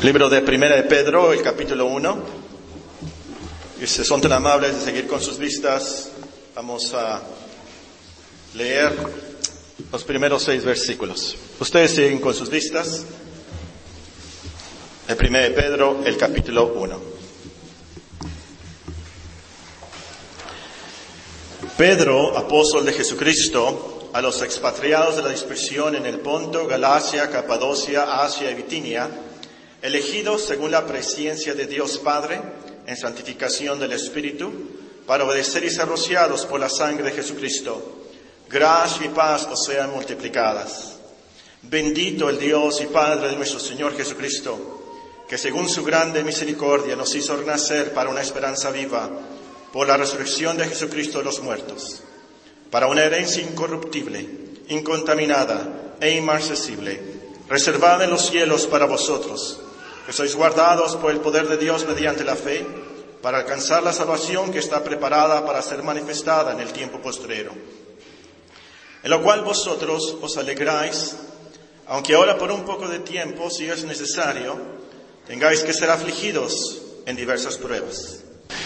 Libro de Primera de Pedro, el capítulo 1. Y si son tan amables de seguir con sus vistas, vamos a leer los primeros 6 versículos. Ustedes siguen con sus vistas. El Primera de Pedro, el capítulo 1. Pedro, apóstol de Jesucristo, a los expatriados de la dispersión en el Ponto, Galacia, Capadocia, Asia y Bitinia, elegidos según la presciencia de Dios Padre, en santificación del Espíritu, para obedecer y ser rociados por la sangre de Jesucristo. Gracia y paz os sean multiplicadas. Bendito el Dios y Padre de nuestro Señor Jesucristo, que según su grande misericordia nos hizo renacer para una esperanza viva, por la resurrección de Jesucristo de los muertos, para una herencia incorruptible, incontaminada e inmarcesible, reservada en los cielos para vosotros, que sois guardados por el poder de Dios mediante la fe, para alcanzar la salvación que está preparada para ser manifestada en el tiempo postrero. En lo cual vosotros os alegráis, aunque ahora por un poco de tiempo, si es necesario, tengáis que ser afligidos en diversas pruebas.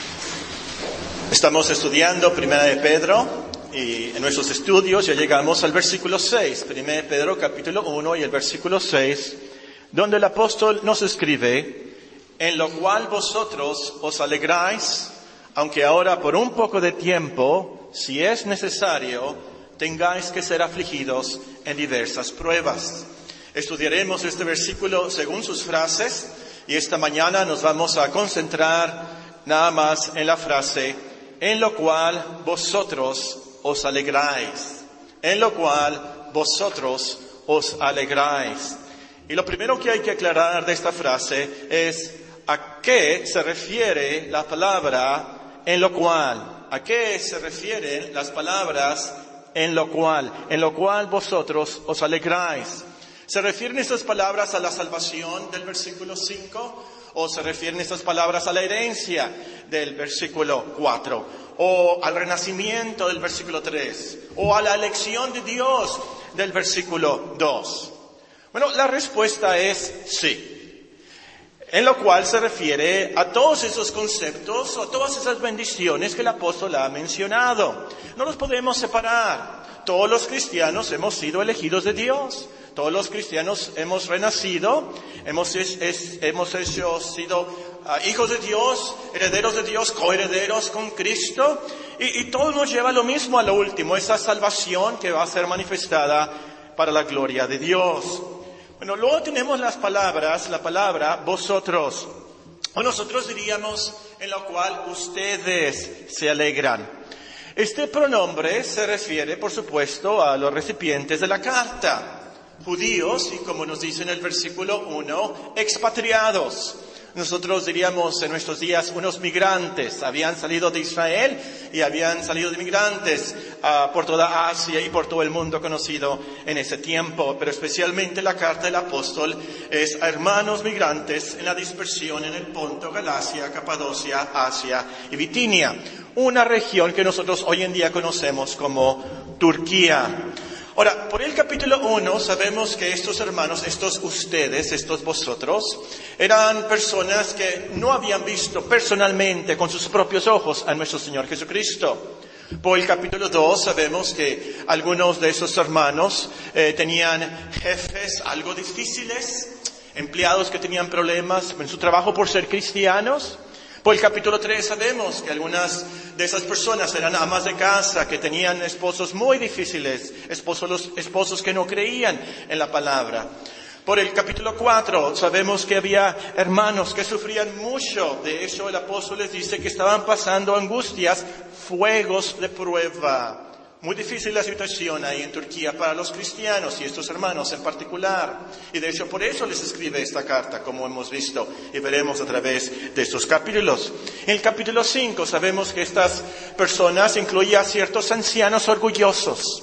Estamos estudiando Primera de Pedro y en nuestros estudios ya llegamos al versículo 6, Primera de Pedro capítulo 1 y el versículo 6, donde el apóstol nos escribe: en lo cual vosotros os alegráis, aunque ahora por un poco de tiempo, si es necesario, tengáis que ser afligidos en diversas pruebas. Estudiaremos este versículo según sus frases y esta mañana nos vamos a concentrar nada más en la frase: en lo cual vosotros os alegráis. En lo cual vosotros os alegráis. Y lo primero que hay que aclarar de esta frase es a qué se refiere la palabra en lo cual. ¿A qué se refieren las palabras en lo cual vosotros os alegráis? ¿Se refieren estas palabras a la salvación del versículo 5? ¿O se refieren estas palabras a la herencia del versículo 4? ¿O al renacimiento del versículo 3? ¿O a la elección de Dios del versículo 2? Bueno, la respuesta es sí. En lo cual se refiere a todos esos conceptos o a todas esas bendiciones que el apóstol ha mencionado. No los podemos separar. Todos los cristianos hemos sido elegidos de Dios. Todos los cristianos hemos renacido, hemos sido hijos de Dios, herederos de Dios, coherederos con Cristo, y todo nos lleva a lo mismo, a lo último, esa salvación que va a ser manifestada para la gloria de Dios. Bueno, luego tenemos la palabra vosotros, o nosotros diríamos en lo cual ustedes se alegran. Este pronombre se refiere, por supuesto, a los recipientes de la carta. Judíos y, como nos dice en el versículo 1, expatriados. Nosotros diríamos en nuestros días unos migrantes. Habían salido de Israel y habían salido de migrantes por toda Asia y por todo el mundo conocido en ese tiempo. Pero especialmente la carta del apóstol es a hermanos migrantes en la dispersión en el Ponto, Galacia, Capadocia, Asia y Bitinia. Una región que nosotros hoy en día conocemos como Turquía. Ahora, por el capítulo 1 sabemos que estos hermanos, estos ustedes, estos vosotros, eran personas que no habían visto personalmente con sus propios ojos a nuestro Señor Jesucristo. Por el capítulo 2 sabemos que algunos de esos hermanos tenían jefes algo difíciles, empleados que tenían problemas en su trabajo por ser cristianos. Por el capítulo 3 sabemos que algunas de esas personas eran amas de casa, que tenían esposos muy difíciles, esposos que no creían en la palabra. Por el capítulo 4 sabemos que había hermanos que sufrían mucho. De hecho, el apóstol les dice que estaban pasando angustias, fuegos de prueba. Muy difícil la situación ahí en Turquía para los cristianos y estos hermanos en particular. Y de hecho por eso les escribe esta carta, como hemos visto y veremos a través de estos capítulos. En el capítulo 5 sabemos que estas personas incluían a ciertos ancianos orgullosos,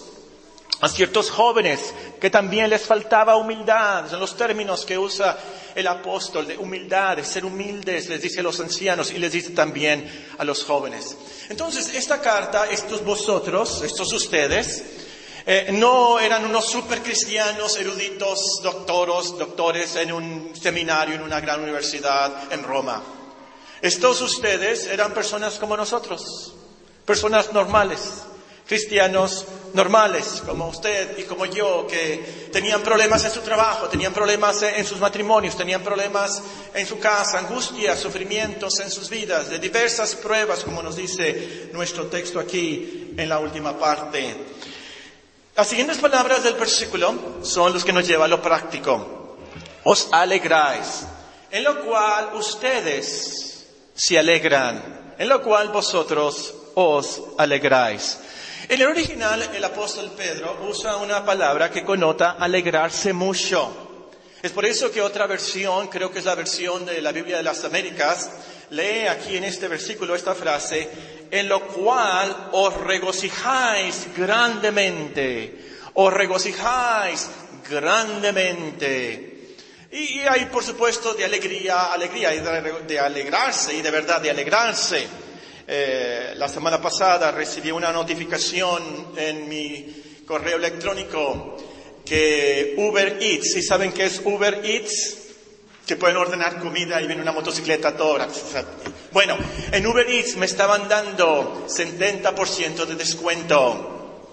a ciertos jóvenes que también les faltaba humildad. Son los términos que usa el apóstol, de humildad, de ser humildes, les dice a los ancianos y les dice también a los jóvenes. Entonces, esta carta, estos vosotros, estos ustedes, No eran unos super cristianos, eruditos, doctores en un seminario, en una gran universidad en Roma. Estos ustedes eran personas como nosotros, personas normales, cristianos normales, como usted y como yo, que tenían problemas en su trabajo, tenían problemas en sus matrimonios, tenían problemas en su casa, angustias, sufrimientos en sus vidas, de diversas pruebas, como nos dice nuestro texto aquí en la última parte. Las siguientes palabras del versículo son los que nos llevan a lo práctico. Os alegráis, en lo cual ustedes se alegran, en lo cual vosotros os alegráis. En el original, el apóstol Pedro usa una palabra que connota alegrarse mucho. Es por eso que otra versión, creo que es la versión de la Biblia de las Américas, lee aquí en este versículo esta frase, en lo cual os regocijáis grandemente, os regocijáis grandemente. Y hay, por supuesto, de alegría, de alegrarse y de verdad de alegrarse. La semana pasada recibí una notificación en mi correo electrónico que Uber Eats, ¿sí saben qué es Uber Eats? Que pueden ordenar comida y viene una motocicleta toda. Bueno, en Uber Eats me estaban dando 70% de descuento.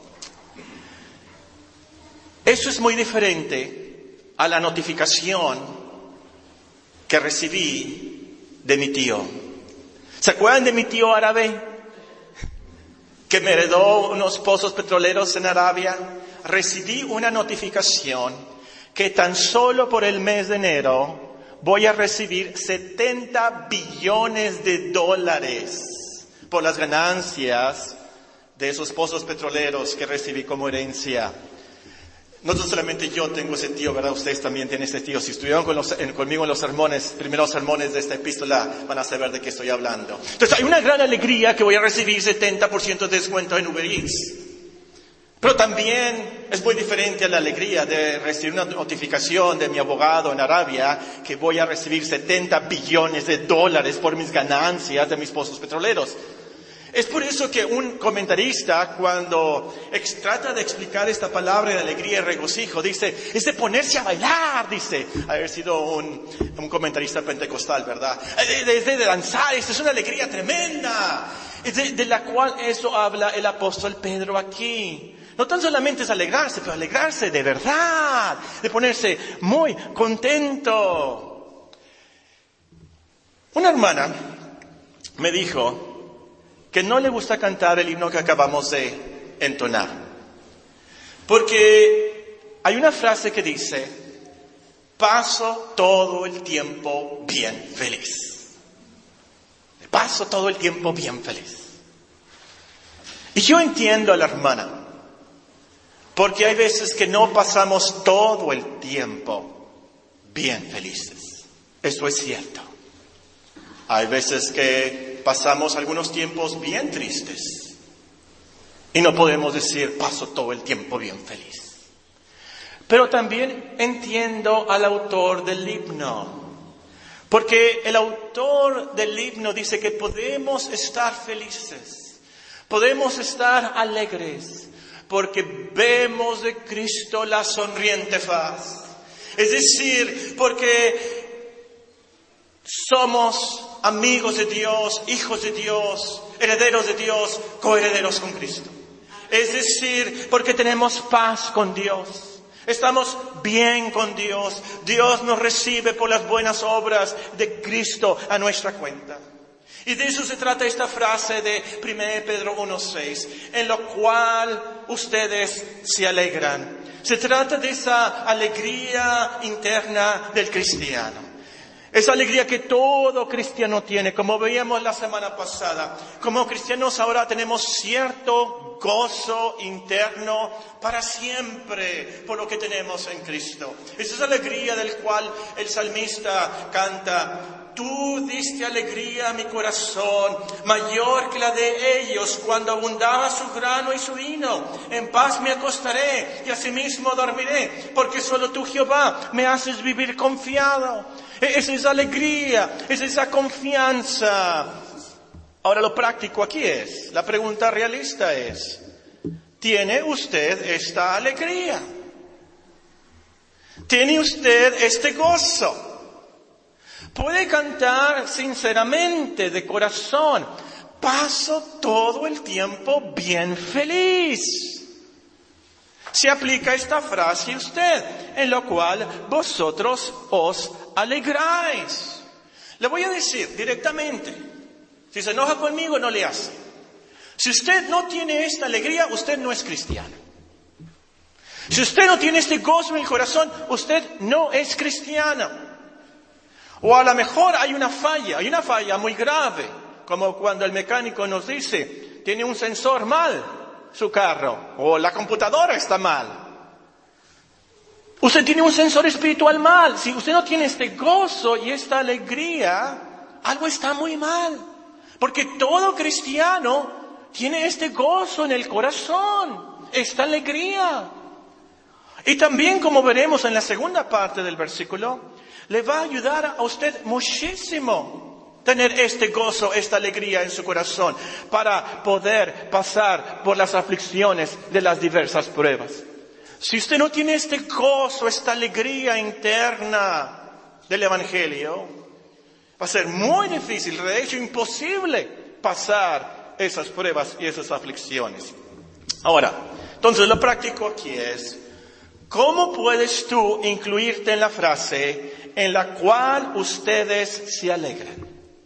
Eso es muy diferente a la notificación que recibí de mi tío. ¿Se acuerdan de mi tío árabe? Que me heredó unos pozos petroleros en Arabia. Recibí una notificación que tan solo por el mes de enero voy a recibir $70 billones por las ganancias de esos pozos petroleros que recibí como herencia. No solamente yo tengo ese tío, ¿verdad? Ustedes también tienen ese tío. Si estuvieron conmigo en los primeros sermones de esta epístola, van a saber de qué estoy hablando. Entonces hay una gran alegría que voy a recibir 70% de descuento en Uber Eats. Pero también es muy diferente a la alegría de recibir una notificación de mi abogado en Arabia que voy a recibir $70 billones por mis ganancias de mis pozos petroleros. Es por eso que un comentarista, cuando trata de explicar esta palabra de alegría y regocijo, dice, es de ponerse a bailar, dice, haber sido un comentarista pentecostal, ¿verdad? Es de danzar, es una alegría tremenda, de la cual eso habla el apóstol Pedro aquí. No tan solamente es alegrarse, pero alegrarse de verdad, de ponerse muy contento. Una hermana me dijo que no le gusta cantar el himno que acabamos de entonar, porque hay una frase que dice, paso todo el tiempo bien feliz. Paso todo el tiempo bien feliz. Y yo entiendo a la hermana, porque hay veces que no pasamos todo el tiempo bien felices. Eso es cierto. Hay veces que pasamos algunos tiempos bien tristes y no podemos decir, paso todo el tiempo bien feliz. Pero también entiendo al autor del himno, porque el autor del himno dice que podemos estar felices, podemos estar alegres, porque vemos de Cristo la sonriente faz. Es decir, porque somos amigos de Dios, hijos de Dios, herederos de Dios, coherederos con Cristo. Es decir, porque tenemos paz con Dios. Estamos bien con Dios. Dios nos recibe por las buenas obras de Cristo a nuestra cuenta. Y de eso se trata esta frase de 1 Pedro 1:6, en lo cual ustedes se alegran. Se trata de esa alegría interna del cristiano. Esa alegría que todo cristiano tiene, como veíamos la semana pasada. Como cristianos ahora tenemos cierto gozo interno para siempre por lo que tenemos en Cristo. Esa es la alegría del cual el salmista canta. Tú diste alegría a mi corazón, mayor que la de ellos, cuando abundaba su grano y su vino. En paz me acostaré y asimismo dormiré, porque solo tú, Jehová, me haces vivir confiado. Esa es alegría, es esa confianza. Ahora lo práctico aquí es, la pregunta realista es, ¿Tiene usted esta alegría? ¿Tiene usted este gozo? Puede cantar sinceramente, de corazón: paso todo el tiempo bien feliz. Se aplica esta frase a usted, en lo cual vosotros os alegráis. Le voy a decir directamente, si se enoja conmigo, no le hace. Si usted no tiene esta alegría, usted no es cristiano. Si usted no tiene este gozo en el corazón, usted no es cristiano. O a lo mejor hay una falla muy grave, como cuando el mecánico nos dice: tiene un sensor mal su carro, o la computadora está mal. Usted tiene un sensor espiritual mal. Si usted no tiene este gozo y esta alegría, algo está muy mal. Porque todo cristiano tiene este gozo en el corazón, esta alegría. Y también, como veremos en la segunda parte del versículo, le va a ayudar a usted muchísimo tener este gozo, esta alegría en su corazón, para poder pasar por las aflicciones de las diversas pruebas. Si usted no tiene este gozo, esta alegría interna del Evangelio, va a ser muy difícil, de hecho imposible, pasar esas pruebas y esas aflicciones. Ahora, entonces lo práctico aquí es: ¿cómo puedes tú incluirte en la frase en la cual ustedes se alegran?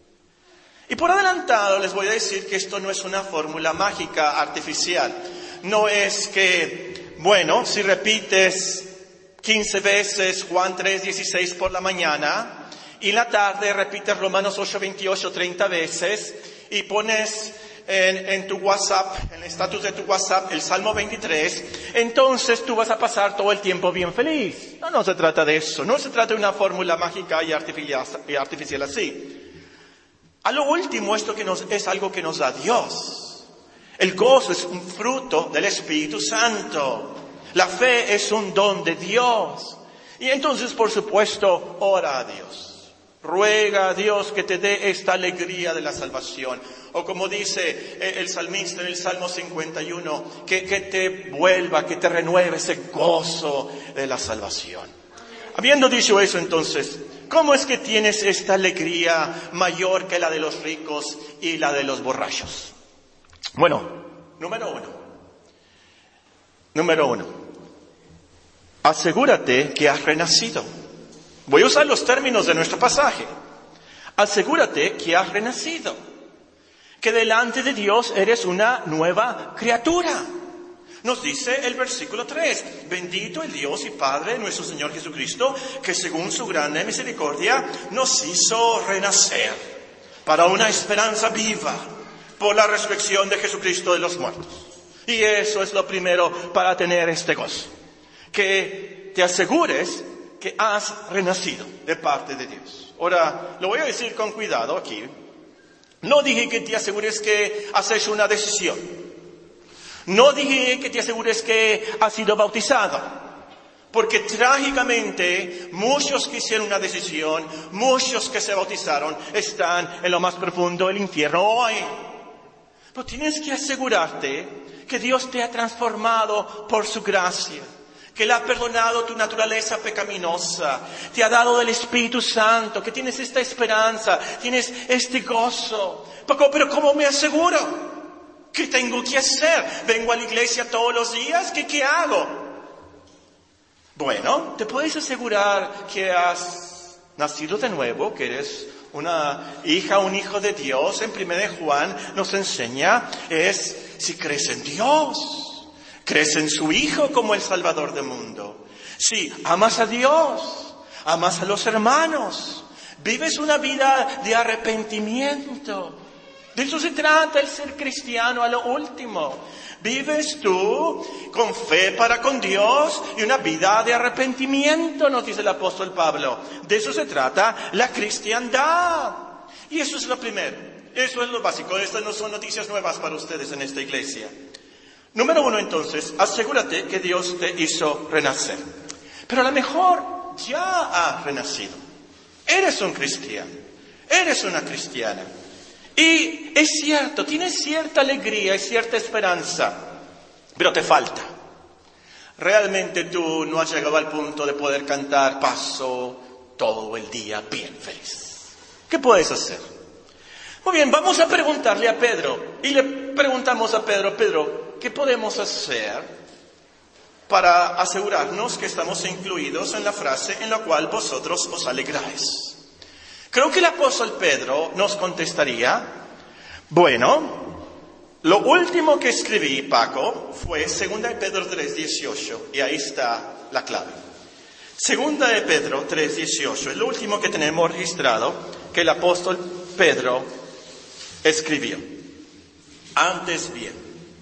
Y por adelantado les voy a decir que esto no es una fórmula mágica artificial. No es que, bueno, si repites 15 veces Juan 3:16 por la mañana y en la tarde repites Romanos 8:28 30 veces y pones en tu WhatsApp, en el estatus de tu WhatsApp, el Salmo 23, entonces tú vas a pasar todo el tiempo bien feliz. No se trata de eso. No se trata de una fórmula mágica y artificial así. A lo último, esto es algo que nos da Dios. El gozo es un fruto del Espíritu Santo. La fe es un don de Dios. Y entonces, por supuesto, ora a Dios. Ruega a Dios que te dé esta alegría de la salvación. O como dice el salmista en el Salmo 51, que te vuelva, que te renueve ese gozo de la salvación. Habiendo dicho eso, entonces, ¿cómo es que tienes esta alegría mayor que la de los ricos y la de los borrachos? Bueno, número uno, asegúrate que has renacido. Voy a usar los términos de nuestro pasaje. Asegúrate que has renacido, que delante de Dios eres una nueva criatura. Nos dice el versículo 3, bendito el Dios y Padre de nuestro Señor Jesucristo, que según su grande misericordia nos hizo renacer para una esperanza viva por la resurrección de Jesucristo de los muertos. Y eso es lo primero para tener este gozo, que te asegures que has renacido de parte de Dios. Ahora, lo voy a decir con cuidado aquí. No dije que te asegures que has hecho una decisión. No dije que te asegures que has sido bautizado. Porque trágicamente muchos que hicieron una decisión, muchos que se bautizaron, están en lo más profundo del infierno hoy. Pero tienes que asegurarte que Dios te ha transformado por su gracia, que Él ha perdonado tu naturaleza pecaminosa, te ha dado del Espíritu Santo, que tienes esta esperanza, tienes este gozo. Pero ¿cómo me aseguro? ¿Qué tengo que hacer? ¿Vengo a la iglesia todos los días? ¿Qué hago? Bueno, te puedes asegurar que has nacido de nuevo, que eres una hija, un hijo de Dios. En 1 Juan nos enseña es si crees en Dios, crees en su Hijo como el Salvador del mundo. Si amas a Dios, amas a los hermanos, vives una vida de arrepentimiento. De eso se trata el ser cristiano a lo último. Vives tú con fe para con Dios y una vida de arrepentimiento, nos dice el apóstol Pablo. De eso se trata la cristiandad. Y eso es lo primero. Eso es lo básico. Estas no son noticias nuevas para ustedes en esta iglesia. Número uno, entonces, asegúrate que Dios te hizo renacer. Pero a lo mejor ya has renacido. Eres un cristiano. Eres una cristiana. Y es cierto, tienes cierta alegría y cierta esperanza. pero te falta. Realmente tú no has llegado al punto de poder cantar paso todo el día bien feliz. ¿Qué puedes hacer? Muy bien, vamos a preguntarle a Pedro. Y le preguntamos a Pedro, Pedro, ¿qué podemos hacer para asegurarnos que estamos incluidos en la frase en la cual vosotros os alegráis? Creo que el apóstol Pedro nos contestaría, bueno, lo último que escribí, Paco, fue 2 de Pedro 3:18, y ahí está la clave. 2 de Pedro 3:18, es lo último que tenemos registrado que el apóstol Pedro escribió. Antes bien,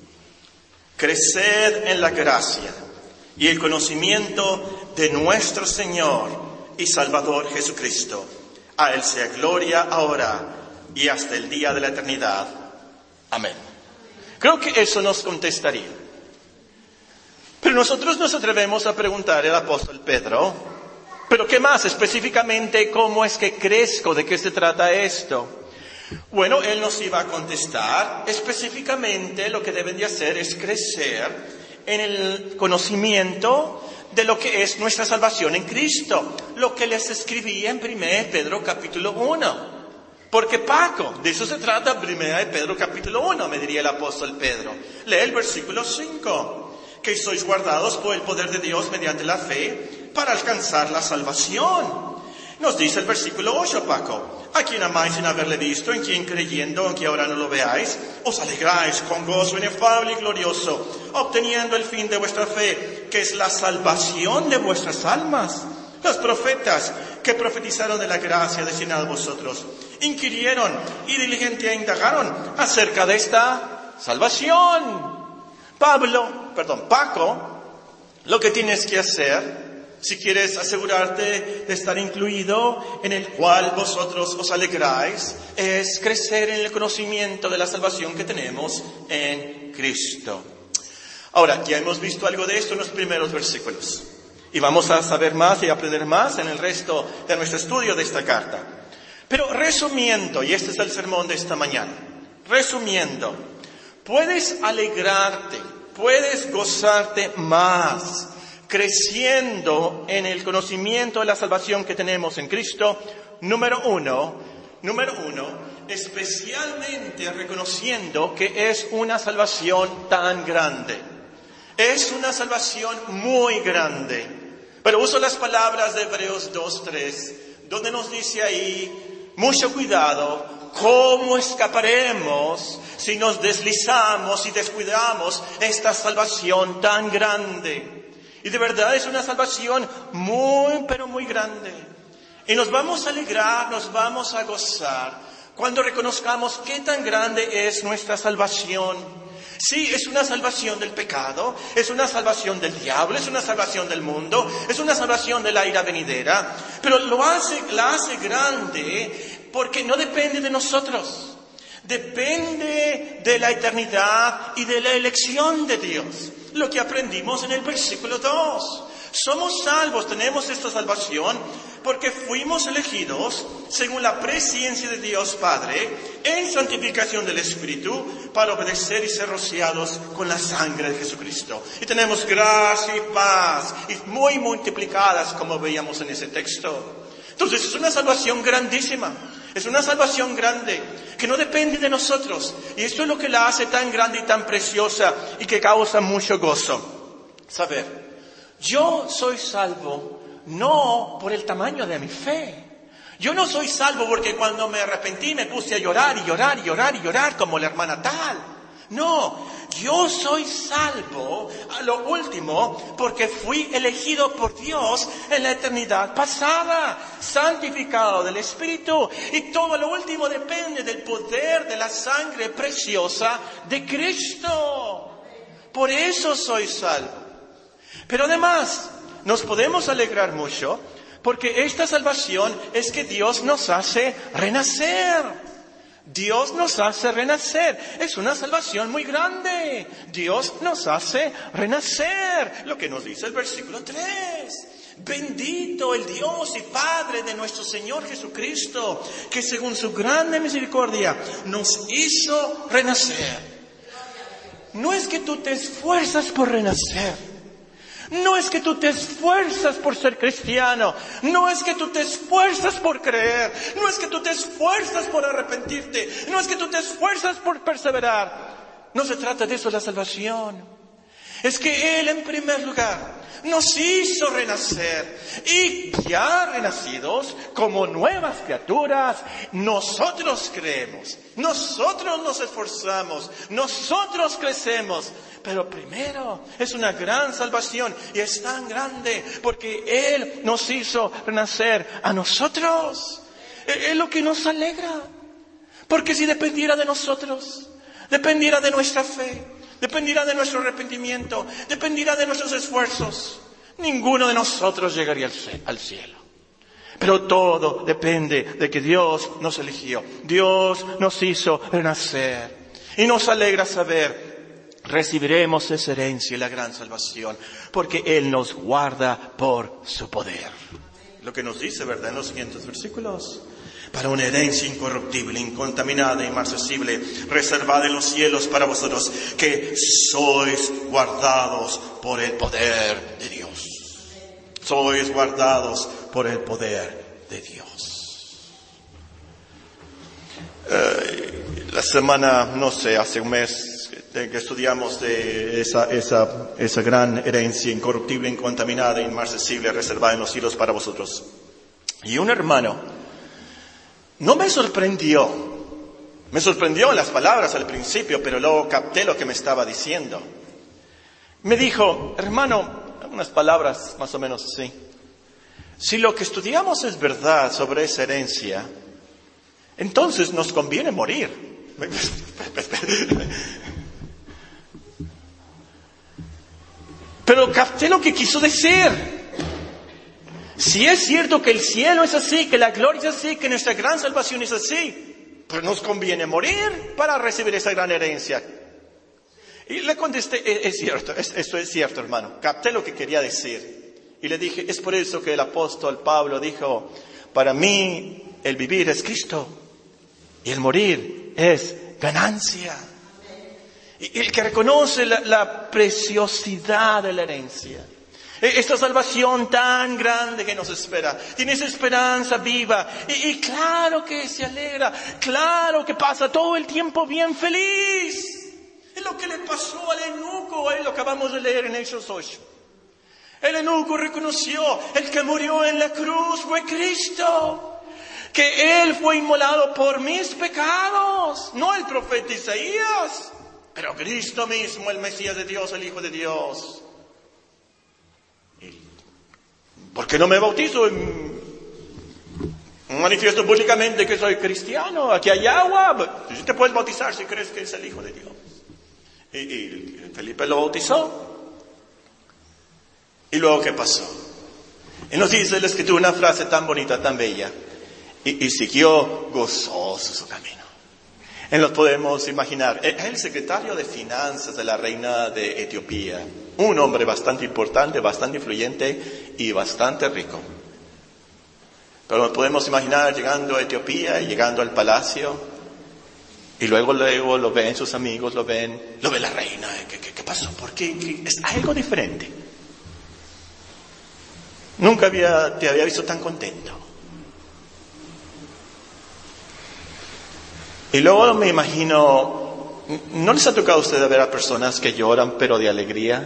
creced en la gracia y el conocimiento de nuestro Señor y Salvador Jesucristo. A Él sea gloria ahora y hasta el día de la eternidad. Amén. Creo que eso nos contestaría. Pero nosotros nos atrevemos a preguntar al apóstol Pedro, ¿pero qué más? Específicamente, ¿cómo es que crezco? ¿De qué se trata esto? Bueno, él nos iba a contestar, específicamente lo que deben de hacer es crecer en el conocimiento de lo que es nuestra salvación en Cristo, lo que les escribí en 1 Pedro capítulo 1. Porque Paco, de eso se trata 1 Pedro capítulo 1, me diría el apóstol Pedro. Lee el versículo 5, que sois guardados por el poder de Dios mediante la fe para alcanzar la salvación. Nos dice el versículo 8, Paco, a quien amáis sin haberle visto, en quien creyendo, aunque ahora no lo veáis, os alegráis con gozo inefable y glorioso, obteniendo el fin de vuestra fe, que es la salvación de vuestras almas. Los profetas que profetizaron de la gracia destinada a vosotros, inquirieron y diligentemente indagaron acerca de esta salvación. Paco, lo que tienes que hacer, si quieres asegurarte de estar incluido en el cual vosotros os alegráis, es crecer en el conocimiento de la salvación que tenemos en Cristo. Ahora, ya hemos visto algo de esto en los primeros versículos. Y vamos a saber más y aprender más en el resto de nuestro estudio de esta carta. Pero resumiendo, y este es el sermón de esta mañana, resumiendo, puedes alegrarte, puedes gozarte más, creciendo en el conocimiento de la salvación que tenemos en Cristo, número uno, especialmente reconociendo que es una salvación tan grande. Es una salvación muy grande. Pero uso las palabras de Hebreos 2:3, donde nos dice ahí, mucho cuidado, ¿cómo escaparemos si nos deslizamos y descuidamos esta salvación tan grande? Y de verdad es una salvación muy, pero muy grande. Y nos vamos a alegrar, nos vamos a gozar cuando reconozcamos qué tan grande es nuestra salvación. Sí, es una salvación del pecado, es una salvación del diablo, es una salvación del mundo, es una salvación de la ira venidera, pero la hace grande porque no depende de nosotros, depende de la eternidad y de la elección de Dios. Lo que aprendimos en el versículo 2. Somos salvos, tenemos esta salvación porque fuimos elegidos según la presciencia de Dios Padre en santificación del Espíritu para obedecer y ser rociados con la sangre de Jesucristo. Y tenemos gracia y paz y muy multiplicadas como veíamos en ese texto. Entonces es una salvación grandísima, es una salvación grande que no depende de nosotros. Y esto es lo que la hace tan grande y tan preciosa y que causa mucho gozo. Saber, yo soy salvo no por el tamaño de mi fe. Yo no soy salvo porque cuando me arrepentí me puse a llorar y llorar y llorar y llorar como la hermana tal. No, yo soy salvo a lo último porque fui elegido por Dios en la eternidad pasada, santificado del Espíritu, y todo lo último depende del poder de la sangre preciosa de Cristo. Por eso soy salvo. Pero además nos podemos alegrar mucho porque esta salvación es que Dios nos hace renacer. Dios nos hace renacer. Es una salvación muy grande. Dios nos hace renacer. Lo que nos dice el versículo 3. Bendito el Dios y Padre de nuestro Señor Jesucristo, que según su grande misericordia nos hizo renacer. no es que tú te esfuerzas por renacer. No es que tú te esfuerzas por ser cristiano. No es que tú te esfuerzas por creer. No es que tú te esfuerzas por arrepentirte. No es que tú te esfuerzas por perseverar. No se trata de eso la salvación. Es que Él en primer lugar nos hizo renacer. Y ya renacidos como nuevas criaturas, nosotros creemos. Nosotros nos esforzamos. Nosotros crecemos. Pero primero es una gran salvación y es tan grande porque Él nos hizo renacer a nosotros. Es lo que nos alegra. Porque si dependiera de nosotros, dependiera de nuestra fe, dependiera de nuestro arrepentimiento, dependiera de nuestros esfuerzos, ninguno de nosotros llegaría al cielo. Pero todo depende de que Dios nos eligió. Dios nos hizo renacer. Y nos alegra saber recibiremos esa herencia y la gran salvación, porque Él nos guarda por su poder. Lo que nos dice, ¿verdad?, en los siguientes versículos. Para una herencia incorruptible, incontaminada, inmarcesible, reservada en los cielos para vosotros, que sois guardados por el poder de Dios. Sois guardados por el poder de Dios. La semana, no sé, hace un mes, que estudiamos de esa gran herencia incorruptible, incontaminada, inmarcesible, reservada en los cielos para vosotros. Y un hermano no me sorprendió en las palabras al principio, pero luego capté lo que me estaba diciendo. Me dijo, hermano, unas palabras más o menos así: si lo que estudiamos es verdad sobre esa herencia, entonces nos conviene morir. Pero capté lo que quiso decir. Si es cierto que el cielo es así, que la gloria es así, que nuestra gran salvación es así, pues nos conviene morir para recibir esa gran herencia. Y le contesté, es cierto, esto es cierto, hermano. Capté lo que quería decir. Y le dije, es por eso que el apóstol Pablo dijo, para mí el vivir es Cristo y el morir es ganancia. Y el que reconoce la preciosidad de la herencia, esta salvación tan grande que nos espera, tiene esa esperanza viva, y claro que se alegra, claro que pasa todo el tiempo bien feliz. Es lo que le pasó al eunuco, lo acabamos de leer en Hechos 8. El eunuco reconoció, el que murió en la cruz fue Cristo, que Él fue inmolado por mis pecados, no el profeta Isaías. Pero Cristo mismo, el Mesías de Dios, el Hijo de Dios. ¿Por qué no me bautizo? Manifiesto públicamente que soy cristiano. Aquí hay agua. Si te puedes bautizar si crees que es el Hijo de Dios. Y Felipe lo bautizó. ¿Y luego qué pasó? Y nos dice la Escritura una frase tan bonita, tan bella. Y siguió gozoso su camino. Nos podemos imaginar, es el secretario de finanzas de la reina de Etiopía, un hombre bastante importante, bastante influyente y bastante rico. Pero nos podemos imaginar llegando a Etiopía y llegando al palacio, y luego lo ven sus amigos, lo ve la reina. ¿Qué pasó? ¿Por qué? Es algo diferente. Nunca te había visto tan contento. Y luego me imagino, ¿no les ha tocado a ustedes ver a personas que lloran pero de alegría?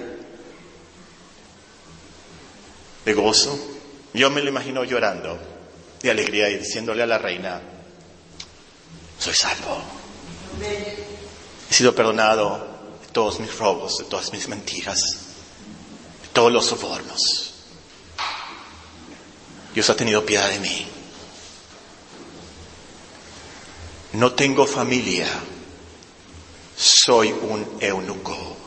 De gozo. Yo me lo imagino llorando de alegría y diciéndole a la reina, soy salvo. He sido perdonado de todos mis robos, de todas mis mentiras, de todos los sobornos. Dios ha tenido piedad de mí. No tengo familia, soy un eunuco.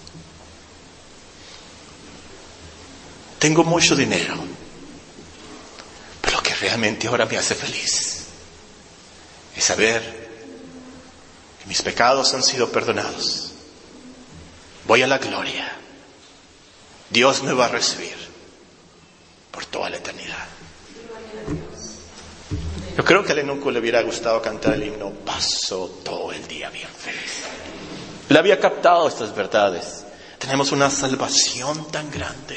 Tengo mucho dinero, pero lo que realmente ahora me hace feliz es saber que mis pecados han sido perdonados. Voy a la gloria. Dios me va a recibir por toda la eternidad. Yo creo que al eunuco le hubiera gustado cantar el himno, paso todo el día bien feliz. Él había captado estas verdades. Tenemos una salvación tan grande.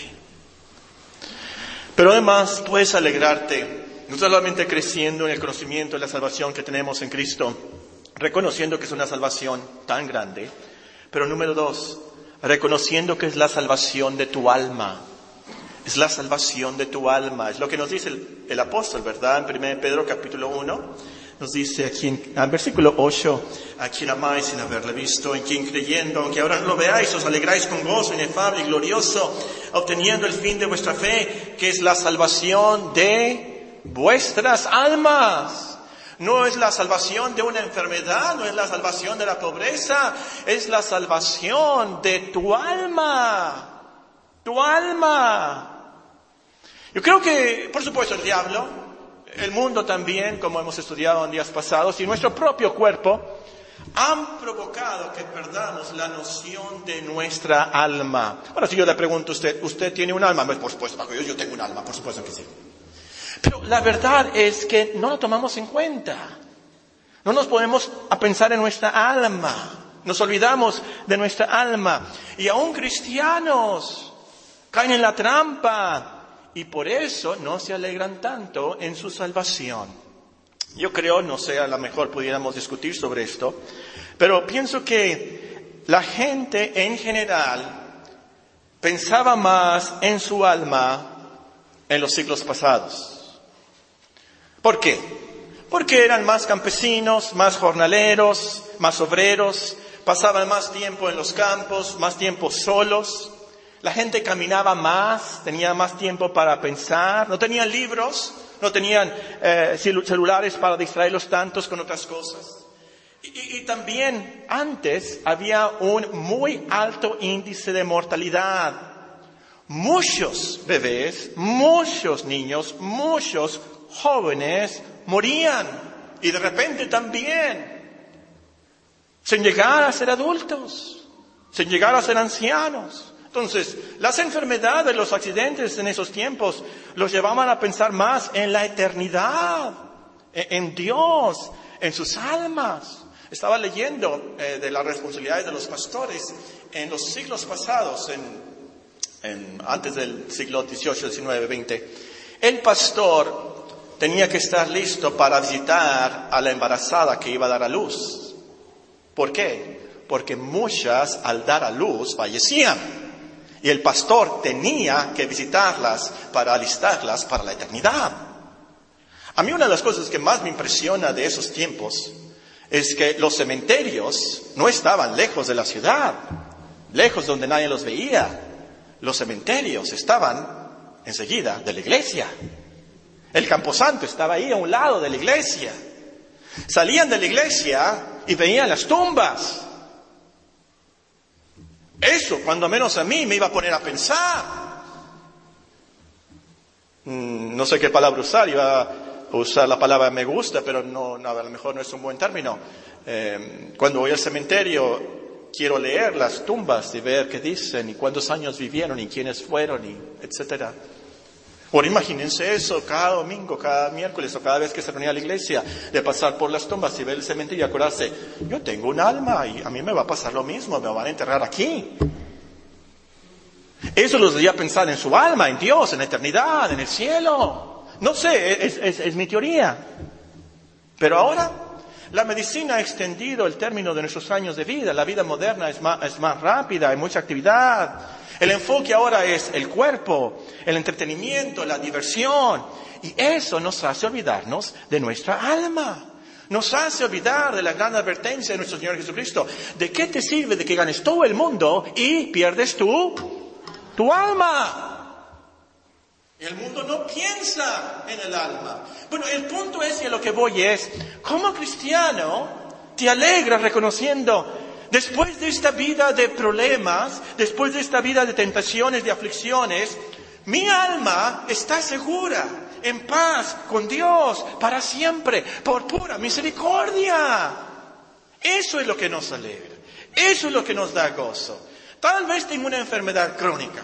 Pero además puedes alegrarte, no solamente creciendo en el conocimiento de la salvación que tenemos en Cristo, reconociendo que es una salvación tan grande, pero número 2, reconociendo que es la salvación de tu alma. Es la salvación de tu alma. Es lo que nos dice el apóstol, ¿verdad? En 1 Pedro capítulo 1. Nos dice aquí en versículo 8, a quien amáis sin haberle visto, en quien creyendo, aunque ahora no lo veáis, os alegráis con gozo inefable y glorioso, obteniendo el fin de vuestra fe, que es la salvación de vuestras almas. No es la salvación de una enfermedad, no es la salvación de la pobreza, es la salvación de tu alma. Tu alma. Yo creo que, por supuesto, el diablo, el mundo también, como hemos estudiado en días pasados, y nuestro propio cuerpo, han provocado que perdamos la noción de nuestra alma. Ahora, si yo le pregunto a usted, ¿usted tiene un alma? Por supuesto, yo tengo un alma, por supuesto que sí. Pero la verdad es que no lo tomamos en cuenta. No nos ponemos a pensar en nuestra alma. Nos olvidamos de nuestra alma. Y aún cristianos caen en la trampa. Y por eso no se alegran tanto en su salvación. Yo creo, no sé, a lo mejor pudiéramos discutir sobre esto, pero pienso que la gente en general pensaba más en su alma en los siglos pasados. ¿Por qué? Porque eran más campesinos, más jornaleros, más obreros, pasaban más tiempo en los campos, más tiempo solos. La gente caminaba más, tenía más tiempo para pensar, no tenían libros, no tenían celulares para distraerlos tantos con otras cosas. Y también antes había un muy alto índice de mortalidad. Muchos bebés, muchos niños, muchos jóvenes morían. Y de repente también, sin llegar a ser adultos, sin llegar a ser ancianos. Entonces, las enfermedades, los accidentes en esos tiempos los llevaban a pensar más en la eternidad, en Dios, en sus almas. Estaba leyendo de las responsabilidades de los pastores en los siglos pasados, antes del siglo XVIII, XIX, XX. El pastor tenía que estar listo para visitar a la embarazada que iba a dar a luz. ¿Por qué? Porque muchas al dar a luz fallecían. Y el pastor tenía que visitarlas para alistarlas para la eternidad. A mí una de las cosas que más me impresiona de esos tiempos es que los cementerios no estaban lejos de la ciudad, lejos donde nadie los veía. Los cementerios estaban enseguida de la iglesia. El camposanto estaba ahí a un lado de la iglesia. Salían de la iglesia y veían las tumbas. Eso, cuando menos a mí, me iba a poner a pensar. No sé qué palabra usar, iba a usar la palabra me gusta, pero no, a lo mejor no es un buen término. Cuando voy al cementerio, quiero leer las tumbas y ver qué dicen, y cuántos años vivieron, y quiénes fueron, y etcétera. Ahora imagínense eso cada domingo, cada miércoles o cada vez que se reunía a la iglesia, de pasar por las tumbas y ver el cementerio y acordarse, yo tengo un alma y a mí me va a pasar lo mismo, me van a enterrar aquí. Eso los hacía pensar en su alma, en Dios, en la eternidad, en el cielo. No sé, es mi teoría. Pero ahora la medicina ha extendido el término de nuestros años de vida, la vida moderna es más rápida, hay mucha actividad. El enfoque ahora es el cuerpo, el entretenimiento, la diversión. Y eso nos hace olvidarnos de nuestra alma. Nos hace olvidar de la gran advertencia de nuestro Señor Jesucristo. ¿De qué te sirve de que ganes todo el mundo y pierdes tu alma? El mundo no piensa en el alma. Bueno, el punto es, y a lo que voy es, como cristiano te alegras reconociendo, después de esta vida de problemas, después de esta vida de tentaciones, de aflicciones, mi alma está segura, en paz, con Dios, para siempre, por pura misericordia. Eso es lo que nos alegra, eso es lo que nos da gozo. Tal vez tengo una enfermedad crónica,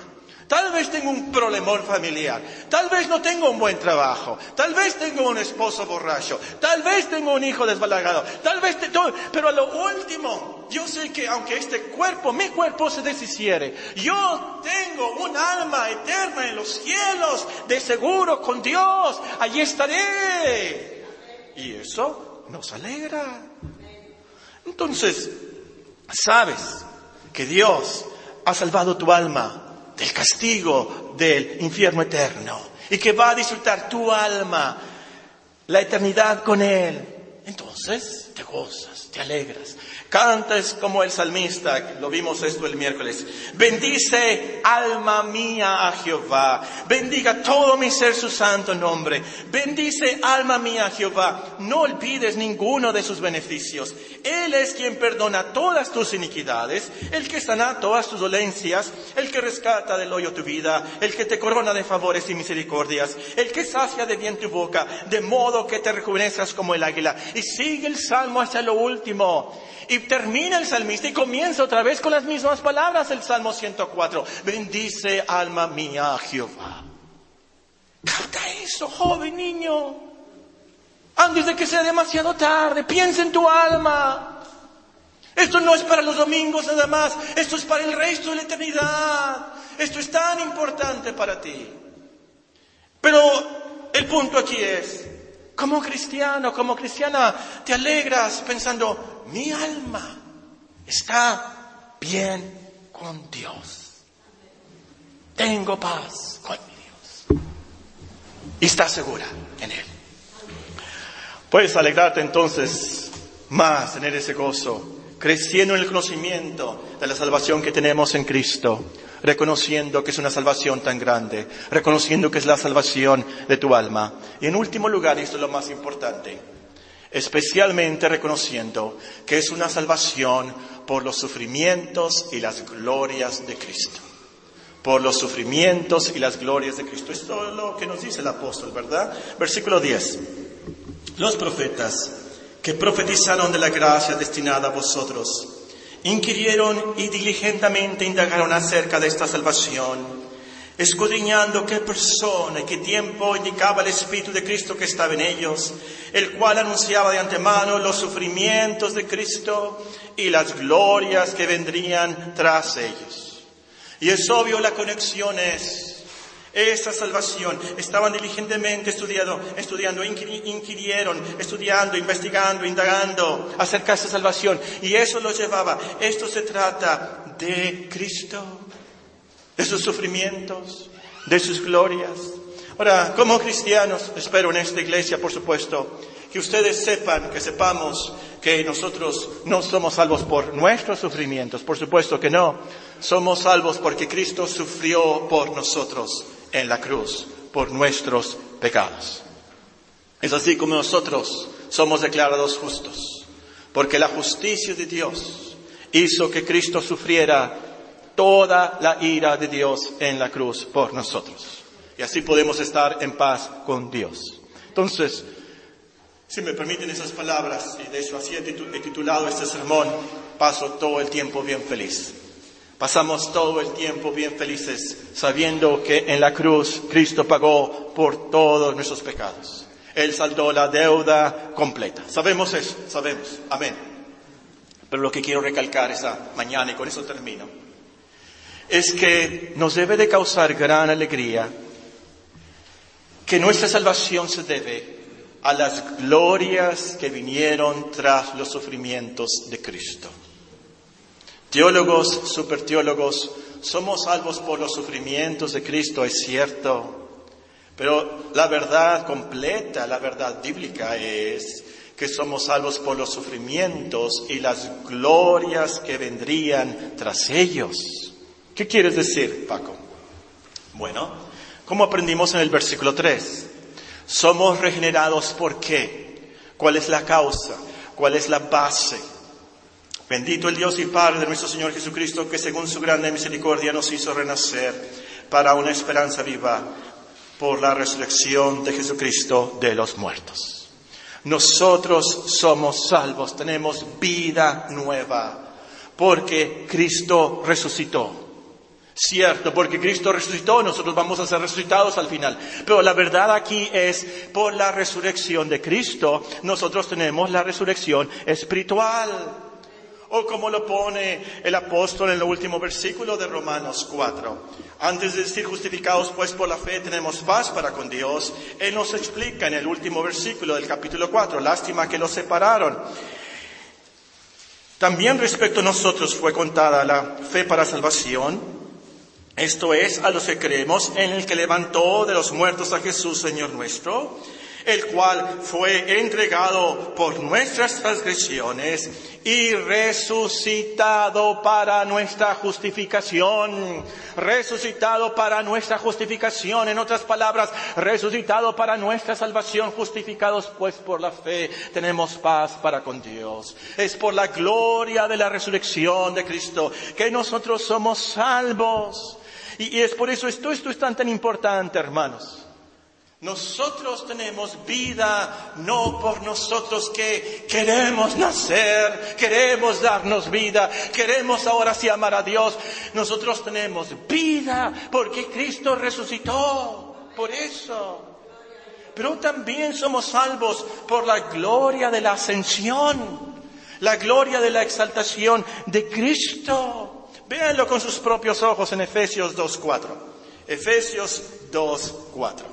Tal vez tengo un problemón familiar. Tal vez no tengo un buen trabajo. Tal vez tengo un esposo borracho. Tal vez tengo un hijo desbalagado. Tal vez pero a lo último, yo sé que aunque mi cuerpo se deshiciere, yo tengo un alma eterna en los cielos, de seguro con Dios. Allí estaré. Y eso nos alegra. Entonces, sabes que Dios ha salvado tu alma del castigo del infierno eterno y que va a disfrutar tu alma la eternidad con Él. Entonces te gozas, te alegras, cantas como el salmista, lo vimos esto el miércoles. Bendice alma mía a Jehová, bendiga todo mi ser su santo nombre. Bendice alma mía a Jehová, no olvides ninguno de sus beneficios. Él es quien perdona todas tus iniquidades, el que sana todas tus dolencias, el que rescata del hoyo tu vida, el que te corona de favores y misericordias, el que sacia de bien tu boca, de modo que te rejuvenezcas como el águila. Y sigue el salmo hasta lo último. Y termina el salmista y comienza otra vez con las mismas palabras el Salmo 104. Bendice alma mía a Jehová. Capta eso, joven niño. Antes de que sea demasiado tarde, piensa en tu alma. Esto no es para los domingos nada más. Esto es para el resto de la eternidad. Esto es tan importante para ti. Pero el punto aquí es, como cristiano, como cristiana, te alegras pensando, mi alma está bien con Dios. Tengo paz con mi Dios. Y está segura en Él. Puedes alegrarte entonces más, tener ese gozo, creciendo en el conocimiento de la salvación que tenemos en Cristo, reconociendo que es una salvación tan grande, reconociendo que es la salvación de tu alma. Y en último lugar, y esto es lo más importante, especialmente reconociendo que es una salvación por los sufrimientos y las glorias de Cristo. Por los sufrimientos y las glorias de Cristo. Esto es lo que nos dice el apóstol, ¿verdad? Versículo 10. Los profetas que profetizaron de la gracia destinada a vosotros, inquirieron y diligentemente indagaron acerca de esta salvación, escudriñando qué persona y qué tiempo indicaba el Espíritu de Cristo que estaba en ellos, el cual anunciaba de antemano los sufrimientos de Cristo y las glorias que vendrían tras ellos. Y es obvio, la conexión es esta salvación. Estaban diligentemente inquirieron, estudiando, investigando, indagando acerca de esta salvación. Y eso los llevaba. Esto se trata de Cristo, de sus sufrimientos, de sus glorias. Ahora, como cristianos, espero en esta iglesia, por supuesto, que ustedes sepamos que nosotros no somos salvos por nuestros sufrimientos. Por supuesto que no. Somos salvos porque Cristo sufrió por nosotros en la cruz, por nuestros pecados. Es así como nosotros somos declarados justos, porque la justicia de Dios hizo que Cristo sufriera toda la ira de Dios en la cruz por nosotros. Y así podemos estar en paz con Dios. Entonces, si me permiten esas palabras, y de hecho así he titulado este sermón, paso todo el tiempo bien feliz. Pasamos todo el tiempo bien felices, sabiendo que en la cruz Cristo pagó por todos nuestros pecados. Él saldó la deuda completa. Sabemos eso, sabemos. Amén. Pero lo que quiero recalcar esta mañana, y con eso termino, es que nos debe de causar gran alegría que nuestra salvación se debe a las glorias que vinieron tras los sufrimientos de Cristo. Teólogos, superteólogos, somos salvos por los sufrimientos de Cristo, es cierto, pero la verdad completa, la verdad bíblica es que somos salvos por los sufrimientos y las glorias que vendrían tras ellos. ¿Qué quieres decir, Paco? Bueno, como aprendimos en el versículo 3, somos regenerados ¿por qué? ¿Cuál es la causa? ¿Cuál es la base? Bendito el Dios y Padre de nuestro Señor Jesucristo, que según su grande misericordia nos hizo renacer para una esperanza viva por la resurrección de Jesucristo de los muertos. Nosotros somos salvos, tenemos vida nueva, porque Cristo resucitó. Cierto, porque Cristo resucitó, nosotros vamos a ser resucitados al final. Pero la verdad aquí es, por la resurrección de Cristo, nosotros tenemos la resurrección espiritual. O como lo pone el apóstol en el último versículo de Romanos 4. Antes de decir justificados pues por la fe tenemos paz para con Dios, Él nos explica en el último versículo del capítulo 4, lástima que los separaron. También respecto a nosotros fue contada la fe para salvación, esto es, a los que creemos en el que levantó de los muertos a Jesús, Señor nuestro, el cual fue entregado por nuestras transgresiones y resucitado para nuestra justificación. Resucitado para nuestra justificación. En otras palabras, resucitado para nuestra salvación. Justificados pues por la fe, tenemos paz para con Dios. Es por la gloria de la resurrección de Cristo que nosotros somos salvos. Y es por eso esto es tan importante, hermanos. Nosotros tenemos vida, no por nosotros que queremos nacer, queremos darnos vida, queremos ahora sí amar a Dios. Nosotros tenemos vida porque Cristo resucitó, por eso. Pero también somos salvos por la gloria de la ascensión, la gloria de la exaltación de Cristo. Véanlo con sus propios ojos en Efesios 2:4. Efesios 2:4.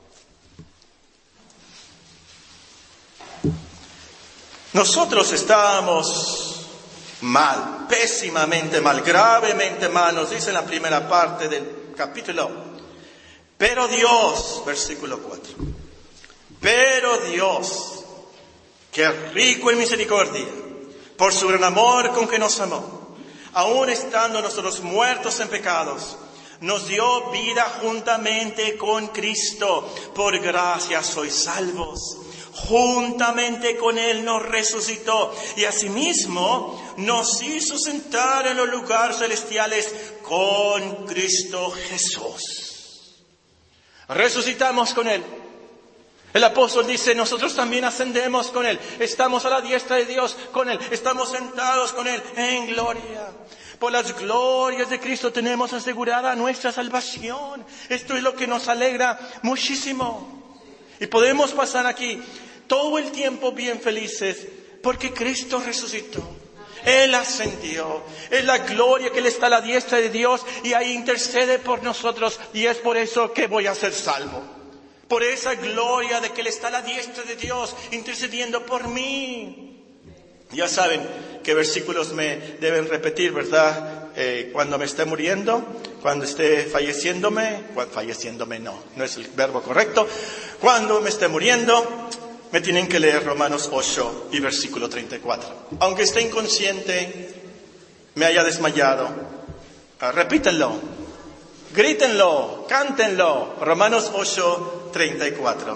Nosotros estábamos mal, pésimamente mal, gravemente mal, nos dice en la primera parte del capítulo. Pero Dios, versículo 4, pero Dios, que es rico en misericordia, por su gran amor con que nos amó, aun estando nosotros muertos en pecados, nos dio vida juntamente con Cristo. Por gracia sois salvos. Juntamente con Él nos resucitó y asimismo nos hizo sentar en los lugares celestiales con Cristo Jesús. Resucitamos con Él. El apóstol dice, nosotros también ascendemos con Él. Estamos a la diestra de Dios con Él. Estamos sentados con Él en gloria. Por las glorias de Cristo tenemos asegurada nuestra salvación. Esto es lo que nos alegra muchísimo. Y podemos pasar aquí todo el tiempo bien felices porque Cristo resucitó. Él ascendió. Es la gloria que Él está a la diestra de Dios y ahí intercede por nosotros. Y es por eso que voy a ser salvo. Por esa gloria de que Él está a la diestra de Dios intercediendo por mí. Ya saben qué versículos me deben repetir, ¿verdad? Cuando me esté muriendo, cuando esté falleciéndome no es el verbo correcto. Cuando me esté muriendo, me tienen que leer Romanos 8 y versículo 34. Aunque esté inconsciente, me haya desmayado, repítenlo, grítenlo, cántenlo. Romanos 8, 34.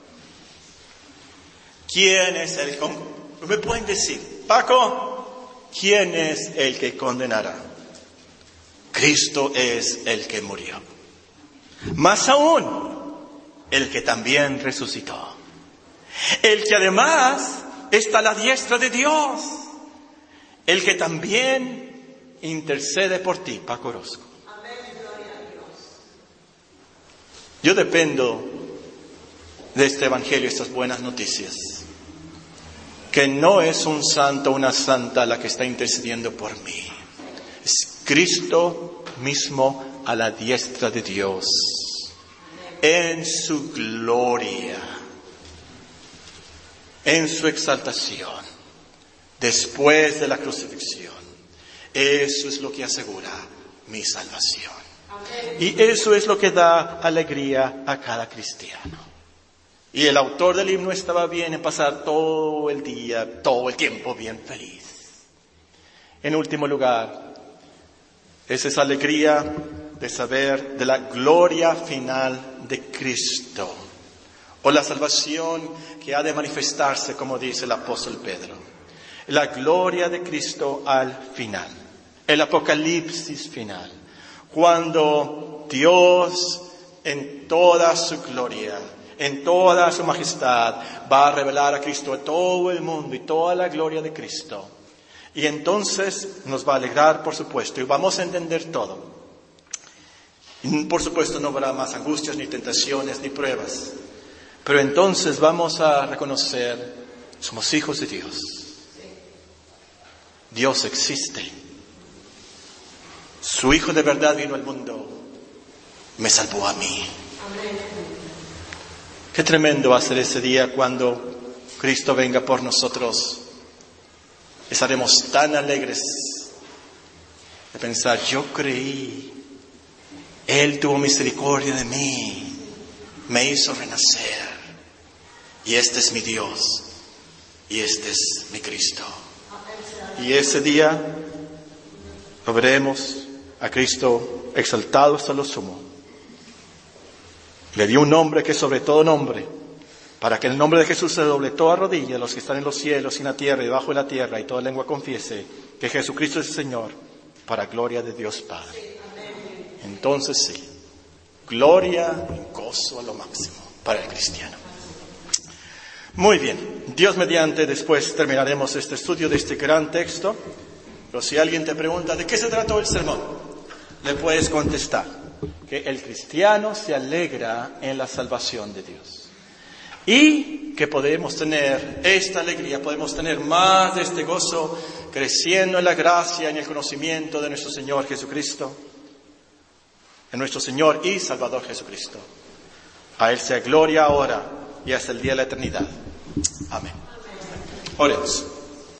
¿Quién es el que... Me pueden decir, Paco, ¿quién es el que condenará? Cristo es el que murió. Más aún, el que también resucitó. El que además está a la diestra de Dios. El que también intercede por ti, Paco Orozco. Yo dependo de este evangelio, estas buenas noticias. Que no es un santo o una santa la que está intercediendo por mí. Es Cristo mismo a la diestra de Dios. En su gloria. En su exaltación. Después de la crucifixión. Eso es lo que asegura mi salvación. Y eso es lo que da alegría a cada cristiano. Y el autor del himno estaba bien en pasar todo el día, todo el tiempo bien feliz. En último lugar, es esa alegría de saber de la gloria final de Cristo. O la salvación que ha de manifestarse, como dice el apóstol Pedro. La gloria de Cristo al final. El apocalipsis final. Cuando Dios en toda su gloria, en toda su majestad, va a revelar a Cristo a todo el mundo y toda la gloria de Cristo. Y entonces nos va a alegrar, por supuesto, y vamos a entender todo. Y por supuesto no habrá más angustias, ni tentaciones, ni pruebas. Pero entonces vamos a reconocer, somos hijos de Dios. Dios existe. Su Hijo de verdad vino al mundo, me salvó a mí. Qué tremendo va a ser ese día cuando Cristo venga por nosotros. Estaremos tan alegres de pensar, yo creí, Él tuvo misericordia de mí, me hizo renacer, y este es mi Dios, y este es mi Cristo. Y ese día lo veremos a Cristo exaltado hasta lo sumo. Le dio un nombre que es sobre todo nombre, para que en el nombre de Jesús se doble toda rodilla, los que están en los cielos y en la tierra y debajo de la tierra, y toda lengua confiese que Jesucristo es el Señor, para gloria de Dios Padre. Entonces sí, gloria y gozo a lo máximo para el cristiano. Muy bien, Dios mediante, después terminaremos este estudio de este gran texto. Pero si alguien te pregunta, ¿de qué se trató el sermón?, le puedes contestar que el cristiano se alegra en la salvación de Dios. Y que podemos tener esta alegría, podemos tener más de este gozo, creciendo en la gracia, en el conocimiento de nuestro Señor Jesucristo, en nuestro Señor y Salvador Jesucristo. A Él sea gloria ahora y hasta el día de la eternidad. Amén. Oremos.